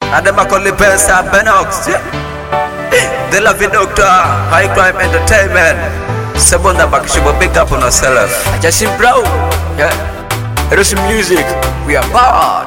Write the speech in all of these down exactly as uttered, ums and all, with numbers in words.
Adema Koli Pensa Benox. De La Vie Doctor, High Crime Entertainment. Sebonda Bakishibo, big up on yourself. Just in bro. Yeah. It is music. We are bad.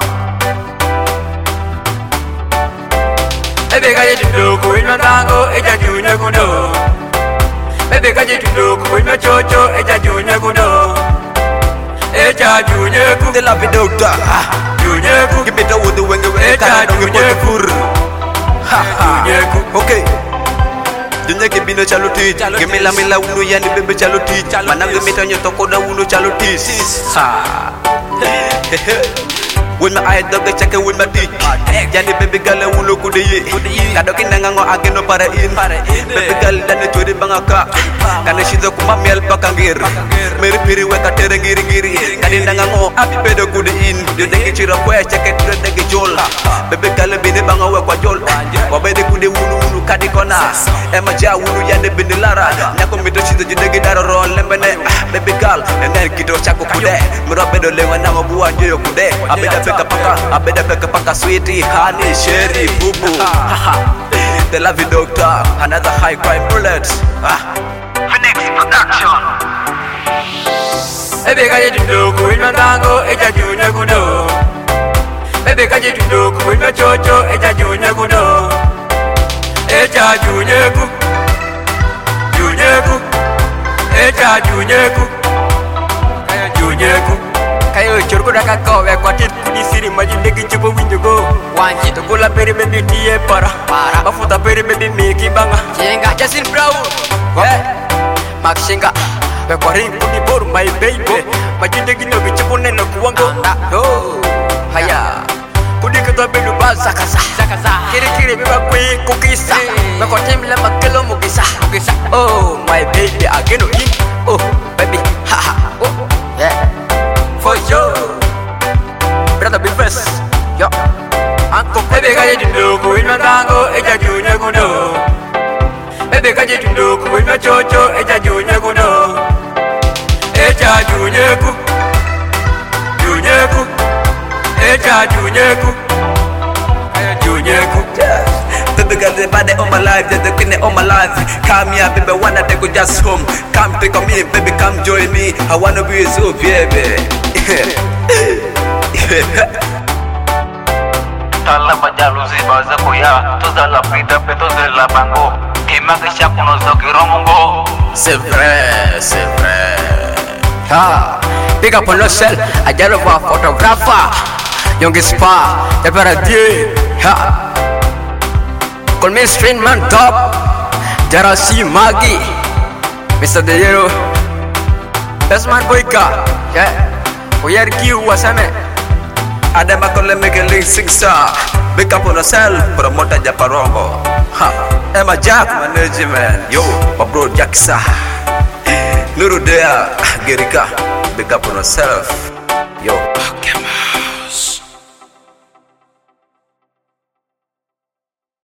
Baby, can you do good? No tango, it's a junior kudo. Baby, can you do good? No chocho, it's a junior kudo. It's a junior kudo. De La Vie Doctor. Junior kudo. Give me the wood when you It's a junior kudo. Junior kudo. Okay. Dunya ke bino chaluti, ke mila mila unu yani bebe chaluti, manangu mitonyo toko da unu chaluti. Ha. When my eye dog check it with my dick, yani baby girl unu kudiye. Kado kinangango ageno para in, baby girl dane chori bangaka. Kane shizo kuma miel pakangir, meri piri weka tere ngiri ngiri. Kani nangango abi bedo kudi in, yo degi chira kwe check it do degi jol. Baby girl bini banga wekwa jol, wabede kudi unu unu kadi kona. Ema ja unu yande bini lara, nyako mito shizo jidegi daro ro lembene. Baby girl, enen kito chako kude, miro bedo lewa nango buwa njoyo kude. Abeda peka paka, abeda peka paka sweetie, honey, sherry, boo boo. De La Vie Doctor, another high crime bullet. Phoenix Production. Baby, can you do good? No tango, it's a junior kudo. Baby, can you do good? No chocho, it's a junior kudo. It's a junior kudo. Junior kudo. It's a junior kudo. Junior kudo. Kayo churko daka ko we kwatit kudi siri maji degi chupo winjo go wanji to kula peri baby tie para para bafuta peri baby meki banga jenga Jasin Brown yeah Maxinga we kwarin kudi bor my baby maji degi no chupo neno kuwango oh haya kudi kito belu baza kaza kaza kiri kiri biba kwi kukisa we kwatim le makelo mugisa mugisa oh my baby again in oh baby ha ha oh yeah for you, brother be first. Yo, Uncle baby, can you do good? No tango, it's a junior kudo. Baby, can you do good? No chocho, it's a junior kudo. It's a junior kudo. Junior kudo. It's a junior kudo. Junior kudo. Baby girl, the body on my life, the queen on my life. Come here, baby, wanna take you just home. Come take on me, baby, come join me. I wanna be with you, baby. Tala pajaluzi baza koya, toda la pita petoze la bango. Kima kisha kuno zoki romongo. C'est vrai, c'est vrai. Ha, pick up on yourself. I just love a photographer. Young spa, the paradis. Ha. Call me Strain Man Top, Jarasi Magi, Mister Deyero, that's my boy car, yeah, we are Q, what's up, man? Adema Koli make a link six star, big up on yourself, promoter Japarongo, ha, Emma Jack management, yo, my bro Jacksa, Nuru Dea, Gerika, big up on yourself, yo.